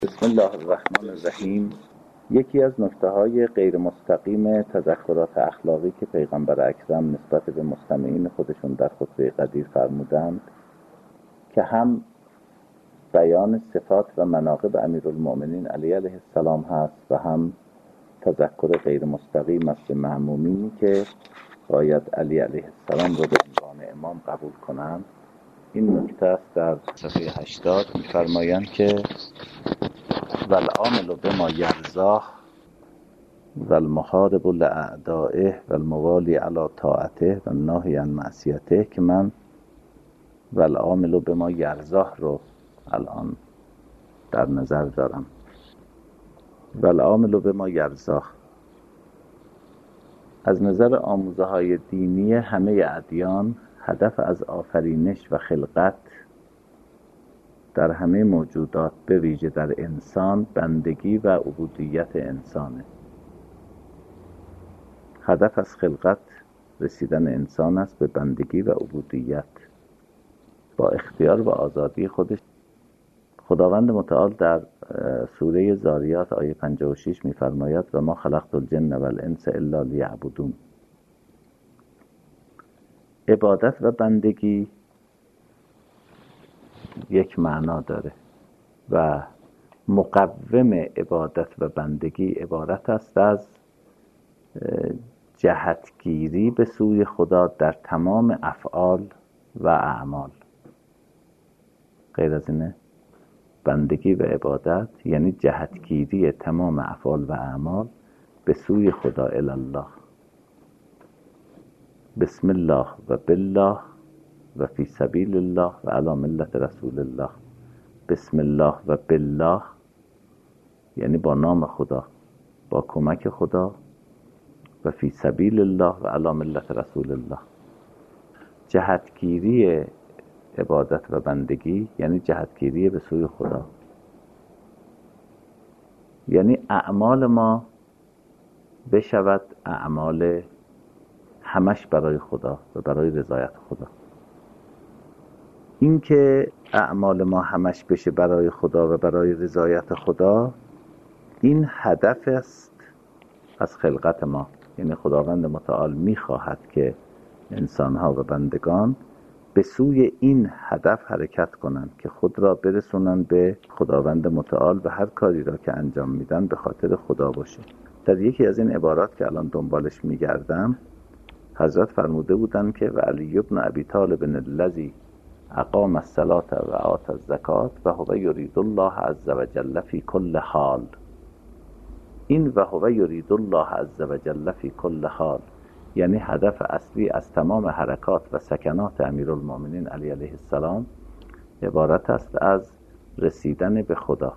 بسم الله الرحمن الرحیم. یکی از نکته‌های غیر مستقیم تذکرات اخلاقی که پیغمبر اکرم نسبت به مستمعین خودشون در خطبه قدیر فرمودند که هم بیان صفات و مناقب امیرالمؤمنین علی علیه السلام هست و هم تذکر غیر مستقیم است به مأمومینی که باید علی علیه السلام رو به عنوان امام قبول کنند. این نکته است در صفحه 80 می‌فرمایند که والعامل بما یرضاه والمحارب لاعدائه والموالی علی طاعته والناهی عن معصیته، که من والعامل بما یرضاه رو الان در نظر دارم. والعامل بما یرضاه از نظر آموزه های دینی همه ادیان هدف از آفرینش و خلقت در همه موجودات به ویژه در انسان بندگی و عبودیت انسانه. هدف از خلقت رسیدن انسان است به بندگی و عبودیت با اختیار و آزادی خودش. خداوند متعال در سوره ذاریات آیه 56 می‌فرماید و ما خلقت الجن والانس الا لیعبدون. عبادت و بندگی یک معنا داره و مقوم عبادت و بندگی عبارت است از جهتگیری به سوی خدا در تمام افعال و اعمال. غیر از اینه؟ بندگی و عبادت یعنی جهتگیری تمام افعال و اعمال به سوی خدا الله. بسم الله و بالله و فی سبیل الله و علی ملت رسول الله. بسم الله و بالله یعنی با نام خدا، با کمک خدا، و فی سبیل الله و علی ملت رسول الله. جهتگیری عبادت و بندگی یعنی جهتگیری به سوی خدا، یعنی اعمال ما بشود اعمال همش برای خدا و برای رضایت خدا. این که اعمال ما همش بشه برای خدا و برای رضایت خدا، این هدف است از خلقت ما. یعنی خداوند متعال می‌خواهد که انسان‌ها و بندگان به سوی این هدف حرکت کنند که خود را برسونند به خداوند متعال و هر کاری را که انجام میدن به خاطر خدا باشه. در یکی از این عبارات که الان دنبالش میگردم حضرت فرموده بودند که و علی ابن ابی طالب الذی اقام الصلاة و آتى الزکات و هو یرید الله عز وجل فی کل حال. این و هو یرید الله عز وجل فی کل حال یعنی هدف اصلی از تمام حرکات و سکنات امیرالمؤمنین علی علیه السلام عبارت است از رسیدن به خدا.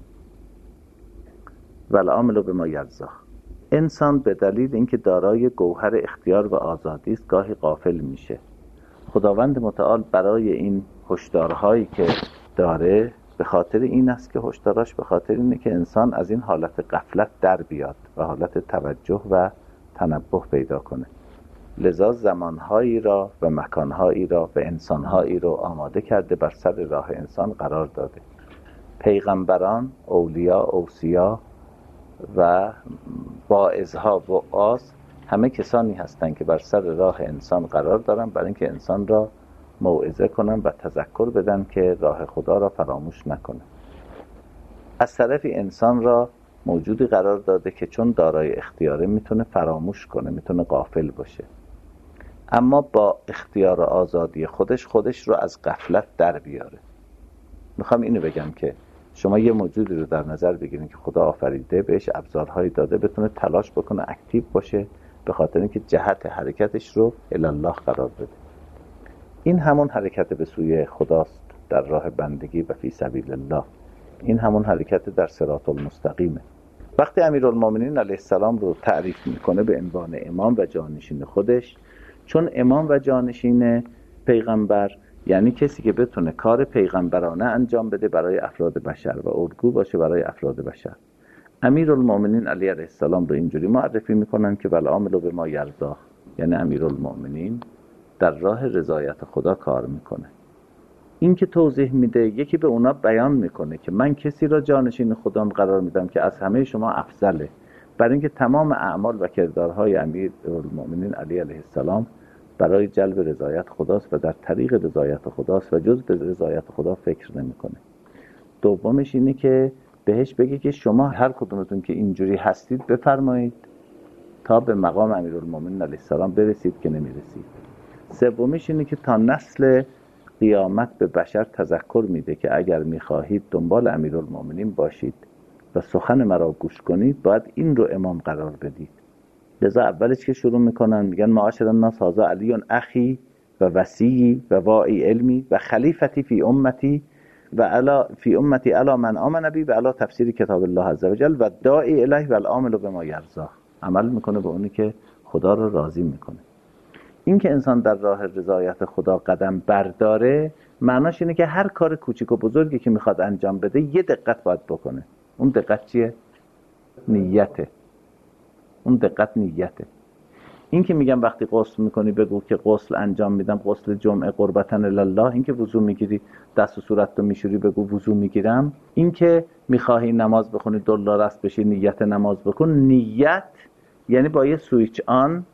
والعامل بما یرضاه. انسان به دلیل اینکه دارای گوهر اختیار و آزادی است گاهی غافل میشه. خداوند متعال برای این هشدارهایی که داره به خاطر این است که هشداراش به خاطر اینه که انسان از این حالت غفلت در بیاد و حالت توجه و تنبه پیدا کنه. لذا زمانهایی را و مکانهایی را و انسانهایی را آماده کرده بر سر راه انسان قرار داده. پیغمبران، اولیاء، اوصیا و واعظها و وعاظ همه کسانی هستند که بر سر راه انسان قرار دارن برای اینکه انسان را موعظه کنن و تذکر بدن که راه خدا را فراموش نکنه. از طرفی انسان را موجودی قرار داده که چون دارای اختیاره میتونه فراموش کنه، میتونه غافل باشه، اما با اختیار و آزادی خودش رو از غفلت در بیاره. میخوام اینو بگم که شما یه موجودی رو در نظر بگیرید که خدا آفریده، بهش ابزارهایی داده بتونه تلاش بکنه، اکتیو باشه، به خاطر اینکه جهت حرکتش رو الله قرار بده. این همون حرکت به سوی خداست در راه بندگی و فی سبیل الله. این همون حرکت در صراط المستقیمه. وقتی امیرالمؤمنین علیه السلام رو تعریف میکنه به عنوان امام و جانشین خودش، چون امام و جانشین پیغمبر یعنی کسی که بتونه کار پیغمبرانه انجام بده برای افراد بشر و الگو باشه برای افراد بشر. امیرالمؤمنین علیه السلام رو اینجوری معرفی میکنن که والعامل بما یرضاه، یعنی امیرالمؤمنین در راه رضایت خدا کار میکنه. این که توضیح میده، یکی به اونا بیان میکنه که من کسی را جانشین خودم قرار میدم که از همه شما افضله، برای اینکه تمام اعمال و کردارهای امیرالمومنین علی علیه السلام برای جلب رضایت خداست و در طریق رضایت خداست و جز به رضایت خدا فکر نمیکنه. دومش اینه که بهش بگه که شما هر کدومتون که اینجوری هستید بفرمایید تا به مقام امیرالمومنین علیه السلام برسید که نمیرسید. سومیش اینه که تا نسل قیامت به بشر تذکر میده که اگر میخواهید دنبال امیرالمومنین باشید و سخن مرا گوش کنید باید این رو امام قرار بدید. لذا اولش که شروع میکنن میگن معاشر الناس هذا علی اخی و وصی و واعی علمی و خلیفتی فی امتی و علا فی امتی علا من آمن بی و علا تفسیر کتاب الله عز و جل و داعی الیه و العامل بما یرضاه. عمل میکنه به اونی که خدا رو راضی میکنه. این که انسان در راه رضایت خدا قدم برداره معناش اینه که هر کار کوچیک و بزرگی که میخواد انجام بده یه دقت باید بکنه. اون دقت چیه؟ نیته. اون دقت نیته. این که میگم وقتی غسل میکنی بگو که غسل انجام میدم، غسل جمعه قربتن الله. این که وضو میگیری دست و صورت رو میشوری بگو وضو میگیرم. این که میخواهی نماز بخونی دلار است بشی نیت نماز بکن. نیت یعنی با یه سویچ آن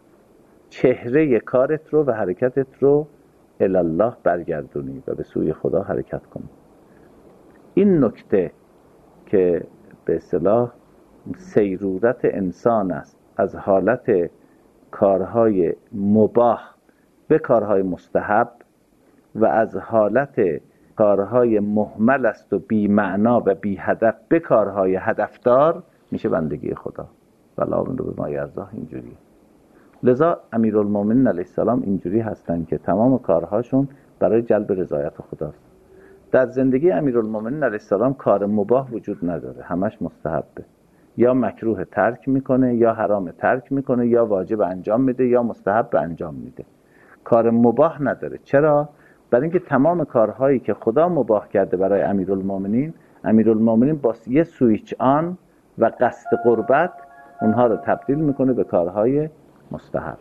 چهره کارت رو و حرکتت رو الله برگردونی و به سوی خدا حرکت کنی. این نکته که به اصطلاح سیرورت انسان است از حالت کارهای مباح به کارهای مستحب و از حالت کارهای مهمل است و بی معنا و بی هدف به کارهای هدفدار میشه بندگی خدا. والعامل بما یرضاه اینجوریه. لذا امیرالمومنین علیه السلام اینجوری هستن که تمام کارهاشون برای جلب رضایت خداست. در زندگی امیرالمومنین علیه السلام کار مباح وجود نداره، همش مستحبه. یا مکروه ترک میکنه یا حرام ترک میکنه یا واجب انجام میده یا مستحب انجام میده. کار مباح نداره. چرا؟ برای اینکه تمام کارهایی که خدا مباح کرده برای امیرالمومنین با یه سویچ آن و قصد قربت اونها رو تبدیل میکنه به کارهای مستحب.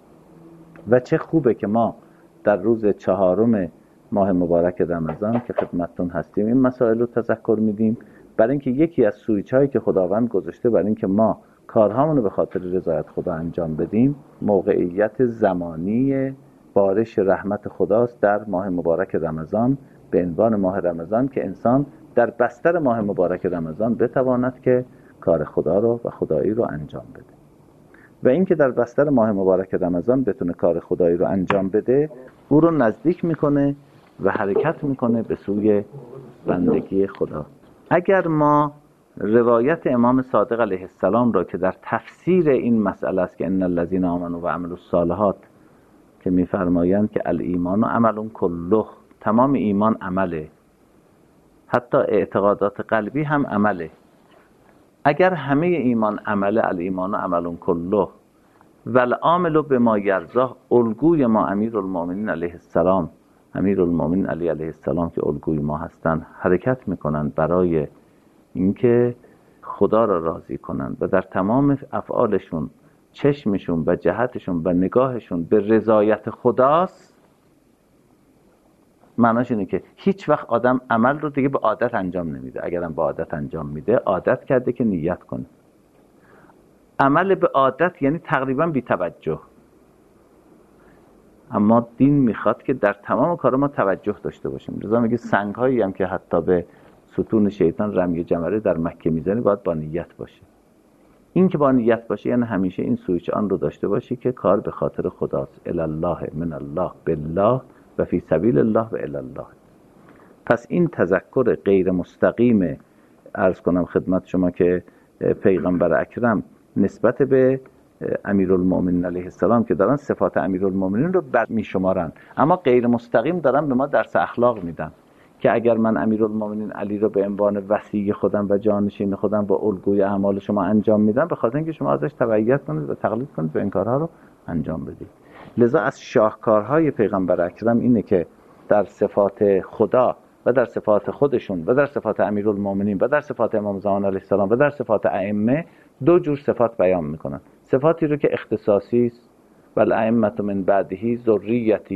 و چه خوبه که ما در روز 4 ماه مبارک رمضان که خدمتتون هستیم این مسائل رو تذکر میدیم، برای اینکه یکی از سویچ هایی که خداوند گذاشته برای اینکه ما کارهامون رو به خاطر رضایت خدا انجام بدیم موقعیت زمانی بارش رحمت خداست در ماه مبارک رمضان به عنوان ماه رمضان، که انسان در بستر ماه مبارک رمضان بتواند که کار خدا رو و خدایی رو انجام بده. و اینکه در بستر ماه مبارک رمضان بتونه کار خدایی رو انجام بده او رو نزدیک میکنه و حرکت میکنه به سوی بندگی خدا. اگر ما روایت امام صادق علیه السلام را که در تفسیر این مسئله است که ان الذين آمنوا و عملوا الصالحات که میفرمایند که الایمان عمل کله، تمام ایمان عمله، حتی اعتقادات قلبی هم عمله. اگر همه ایمان عمله، الایمان عمل کله و العامل بما یرضاه، الگوی ما امیرالمومنین علیه السلام، امیرالمومنین علی علیه السلام که الگوی ما هستند، حرکت میکنند برای اینکه خدا را راضی کنند و در تمام افعالشون چشمشون و جهتشون و نگاهشون به رضایت خداست. معناش اینه که هیچ وقت آدم عمل رو دیگه به عادت انجام نمیده. اگرم به عادت انجام میده عادت کرده که نیت کنه. عمل به عادت یعنی تقریبا بی توجه. اما دین میخواد که در تمام کار ما توجه داشته باشیم. لذا میگه سنگ هایی هم که حتی به ستون شیطان رمی جمره در مکه میزنی باید با نیت باشه. این که با نیت باشه یعنی همیشه این سویچ آن رو داشته باشی که کار به خاطر خداست. الله من الله بالله و فی سبیل الله و الله. پس این تذکر غیر مستقیم عرض کنم خدمت شما که پیغمبر اکرم نسبت به امیرالمومنین علیه السلام که دارن صفات امیرالمومنین رو بد میشمارن، اما غیر مستقیم دارن به ما درس اخلاق میدن که اگر من امیرالمومنین علی رو به عنوان وصی خودم و جانشین خودم با الگوی اعمال شما انجام میدم، به خاطر اینکه شما ازش تبعیت کنید و تقلید کنید و این کارها رو انجام بدید. لذا از شاهکارهای پیغمبر اکرم اینه که در صفات خدا و در صفات خودشون و در صفات امیرالمومنین و در صفات امام زمان علیه السلام و در صفات ائمه 2 جور صفات بیان میکنن. صفاتی رو که اختصاصی است و الائمه من بعده ذریتی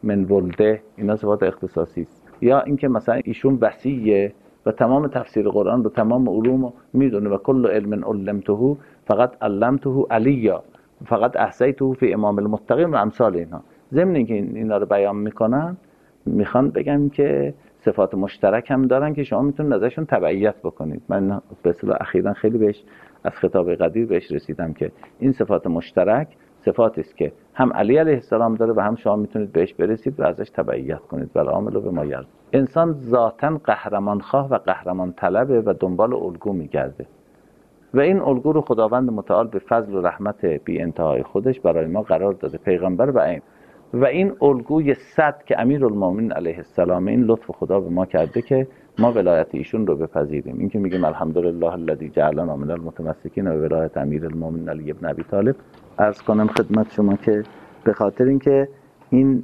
من ولده، اینا صفات اختصاصی است. یا اینکه مثلا ایشون وسیعه و تمام تفسیر قرآن رو تمام علوم میدونه و کل علم علمته فقط علمته علیا فقط احصیته فی امام المتقین و امثال اینها. ضمن اینکه اینا رو بیان میکنن میخوان بگم که صفات مشترک هم دارن که شما میتونید ازشون تبعیت بکنید. من به اصطلاح اخیراً خیلی بهش از خطاب قدیر بهش رسیدم که این صفات مشترک صفاتی است که هم علی علیه السلام داره و هم شما میتونید بهش برسید و ازش تبعیت کنید. ولی عامل به ما یرد. انسان ذاتاً قهرمان خواه و قهرمان طلبه و دنبال الگو میگرده و این الگو رو خداوند متعال به فضل و رحمت بی انتهای خودش برای ما قرار داده، پیغمبر و این الگوی صد که امیرالمومنین علیه السلام، این لطف خدا به ما کرده که ما ولایت ایشون رو بپذیریم. این که میگیم الحمدلله الذی جعلنا من المتمسکین و ولایت امیرالمومنین علی ابن ابی طالب. عرض کنم خدمت شما که به خاطر اینکه این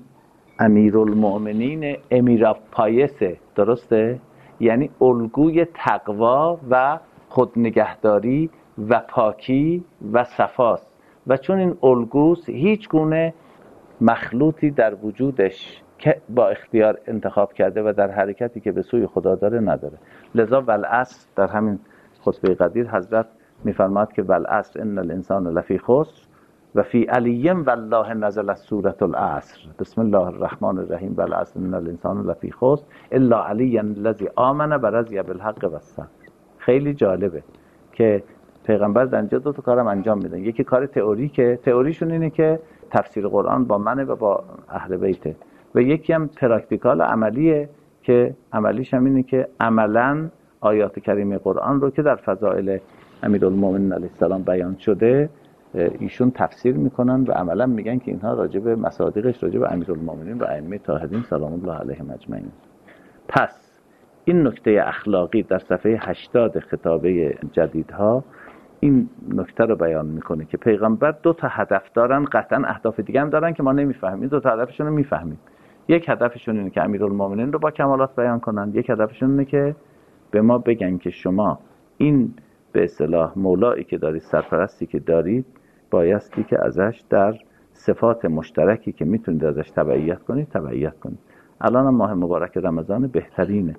امیرالمومنین امیر پایسه، درسته؟ یعنی الگوی تقوا و خودنگهداری و پاکی و صفاست و چون این الگوست هیچ گونه مخلوطی در وجودش که با اختیار انتخاب کرده و در حرکتی که به سوی خدا داره نداره. لذا والعصر در همین خطبه قدیر حضرت میفرماد که والعصر ان الانسان لفی خسر و فی علی والله نزل سوره العصر بسم الله الرحمن الرحیم والعصر ان الانسان لفی خسر الا علی الذی آمن و رضی بالحق و الصبر. خیلی جالبه که پیغمبر در اینجا دو تا کارم انجام میدن. یکی کار تئوری که تئوریشون اینه که تفسیر قرآن با منه و با اهل بیته و یکی هم پراکتیکال عملیه که عملیش هم اینه که عملاً آیات کریمه قرآن رو که در فضائل امیرالمومنین علیه السلام بیان شده ایشون تفسیر میکنن و عملاً میگن که اینها راجع به مصادیقش راجع به امیرالمومنین و ائمه طاهرین سلام الله علیهم اجمعین. پس این نکته اخلاقی در صفحه 80 خطابه جدیدها این نکته رو بیان میکنه که پیغمبر دو تا هدف دارن، قطعا اهداف دیگه هم دارن که ما نمیفهمیم. دو تا هدفشون رو میفهمیم. یک هدفشون اینه که امیرالمومنین رو با کمالات بیان کنن، یک هدفشون اینه که به ما بگن که شما این به اصطلاح مولایی که دارید، سرپرستی که دارید، بایستی که ازش در صفات مشترکی که میتونید ازش تبعیت کنید تبعیت کنید. الان ماه مبارک رمضان بهترینه.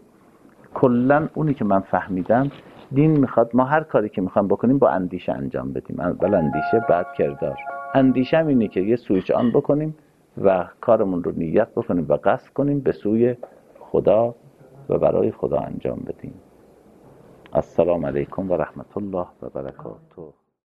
کلا اونی که من فهمیدم دین میخواد ما هر کاری که میخوایم بکنیم با اندیشه انجام بدیم. اول اندیشه بعد کردار. اندیشه هم اینه که یه سویچ آن بکنیم و کارمون رو نیت بکنیم و قصد کنیم به سوی خدا و برای خدا انجام بدیم. السلام علیکم و رحمت الله و برکاته.